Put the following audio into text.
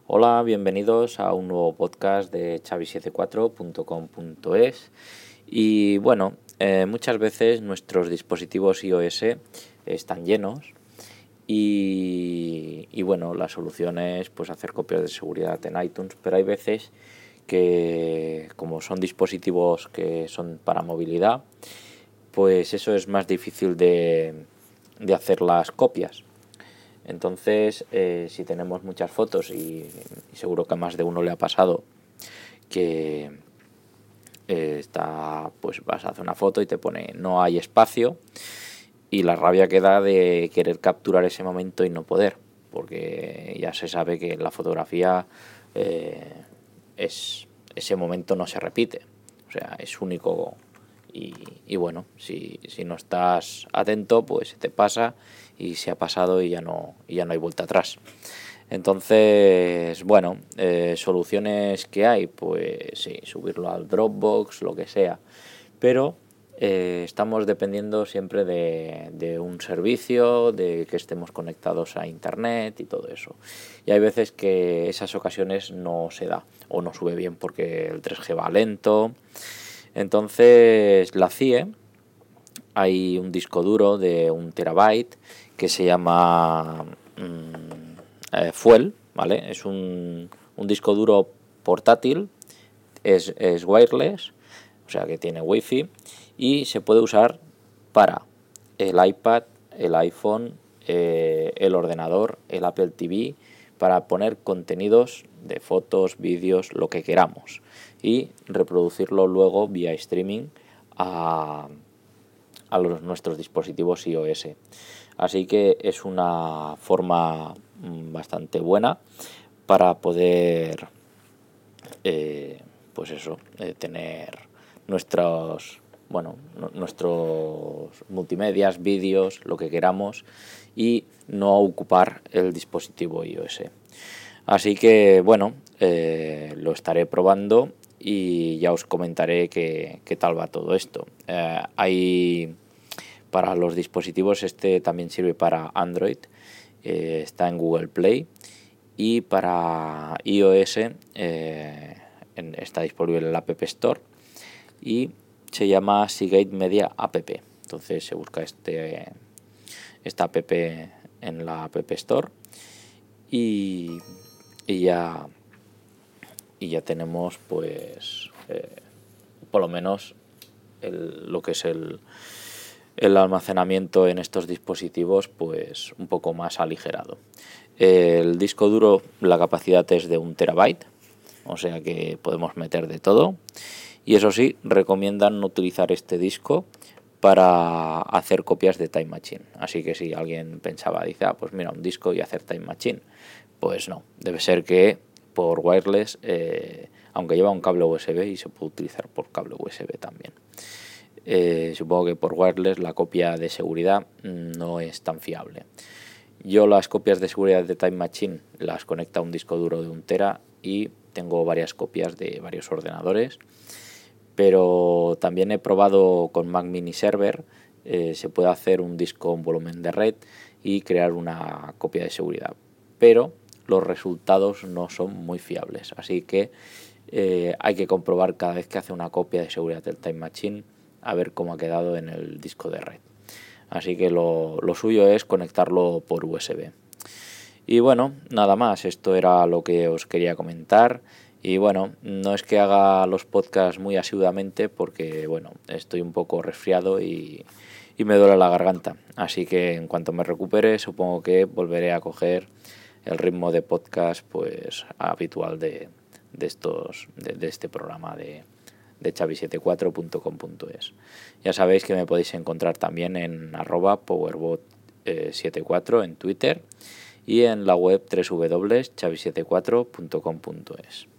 Hola, bienvenidos a un nuevo podcast de xavi74.com.es. Y bueno, muchas veces nuestros dispositivos iOS están llenos y bueno, la solución es pues hacer copias de seguridad en iTunes, pero hay veces que como son dispositivos que son para movilidad, pues eso es más difícil de hacer las copias. Entonces, si tenemos muchas fotos y seguro que a más de uno le ha pasado que pues vas a hacer una foto y te pone no hay espacio, y la rabia que da de querer capturar ese momento y no poder, porque ya se sabe que en la fotografía ese momento no se repite, o sea, es único. Y bueno, si no estás atento, pues se te pasa y se ha pasado y ya no hay vuelta atrás. Entonces, bueno, soluciones que hay, pues sí, subirlo al Dropbox, lo que sea, pero estamos dependiendo siempre de un servicio, de que estemos conectados a internet y todo eso. Y hay veces que esas ocasiones no se da o no sube bien porque el 3G va lento. Entonces la CIE, hay un disco duro de 1 TB que se llama Fuel, ¿vale? Es un disco duro portátil, es wireless, o sea que tiene wifi y se puede usar para el iPad, el iPhone, el ordenador, el Apple TV, para poner contenidos de fotos, vídeos, lo que queramos, y reproducirlo luego vía streaming a nuestros dispositivos iOS. Así que es una forma bastante buena para poder pues eso, tener nuestros multimedias, vídeos, lo que queramos, y no ocupar el dispositivo iOS. Así que bueno, lo estaré probando y ya os comentaré qué tal va todo esto. Hay para los dispositivos, también sirve para Android, está en Google Play, y para iOS está disponible en la App Store y se llama Seagate Media App. Entonces se busca esta app en la App Store y ya tenemos pues por lo menos lo que es el almacenamiento en estos dispositivos pues un poco más aligerado. El disco duro, la capacidad es de 1 TB, o sea que podemos meter de todo, y eso sí, recomiendan no utilizar este disco para hacer copias de Time Machine. Así que si alguien pensaba, dice, pues mira, un disco y hacer Time Machine, pues no, debe ser que por wireless, aunque lleva un cable USB y se puede utilizar por cable USB también. Supongo que por wireless la copia de seguridad no es tan fiable. Yo las copias de seguridad de Time Machine las conecto a un disco duro de 1 TB y tengo varias copias de varios ordenadores, pero también he probado con Mac Mini Server. Se puede hacer un disco en volumen de red y crear una copia de seguridad, pero los resultados no son muy fiables, así que hay que comprobar cada vez que hace una copia de seguridad del Time Machine a ver cómo ha quedado en el disco de red. Así que lo suyo es conectarlo por USB. Y bueno, nada más, esto era lo que os quería comentar. Y bueno, no es que haga los podcasts muy asiduamente porque bueno, estoy un poco resfriado y me duele la garganta. Así que en cuanto me recupere, supongo que volveré a coger el ritmo de podcast pues habitual de este programa de xavi74.com.es. Ya sabéis que me podéis encontrar también en @powerbot74 en Twitter y en la web www.xavi74.com.es.